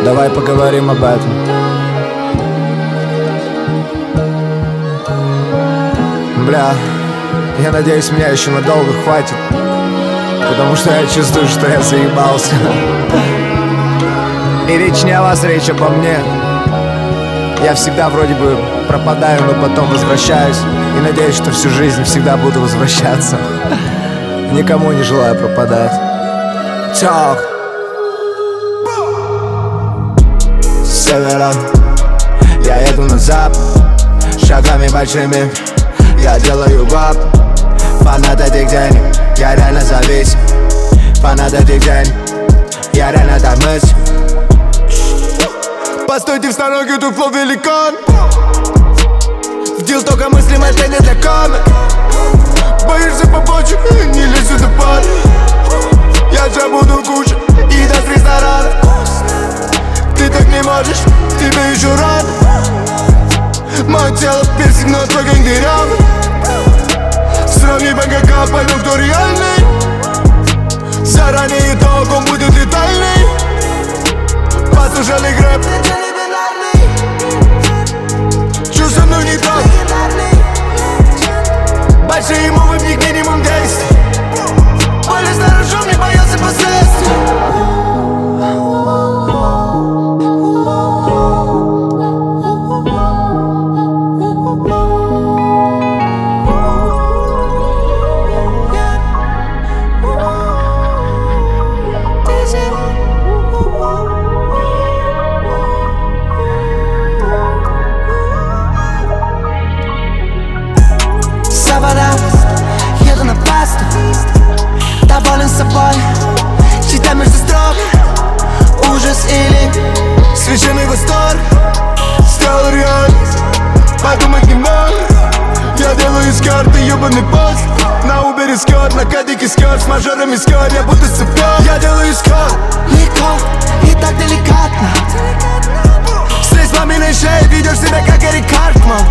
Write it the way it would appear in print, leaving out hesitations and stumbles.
Давай поговорим об этом. Бля, я надеюсь, меня еще надолго хватит, потому что я чувствую, что я заебался. И речь не о вас, речь обо мне. Я всегда вроде бы пропадаю, но потом возвращаюсь. И надеюсь, что всю жизнь всегда буду возвращаться. Никому не желаю пропадать. Talk. С севера я еду на запад, шагами большими я делаю баб. Фанат этих денег, я реально зависим. Фанат этих денег, я реально так мыслю. Постойте в сторонке, тут флоу великан. В дел только мыслим, это не для камер. Боишься побочек, не лезь сюда, парень. Я же буду кушать и до ресторана. Ты так не можешь, тебе еще рано. Мое тело пирсинг, но твой гэнг дырявый. Сравни БГК, поймем, кто реальный. Заранее итог, он будет детальный. Послушали грэп. Чё со мной не так? Большие мувы, в них минимум действий. Более снаружи, не боялся последствий. Еду на пасту, доволен собой. Читай между строк, ужас или священный восторг. Стал реальность, подумать не мог. Я делаю из карты ебаный пост. На Uber скот, на кадике скот, с мажорами скот, я будто цепёк. Я делаю скот легко и так деликатно. Стресс по маминой шее, ведёшь себя как Эрик Картман.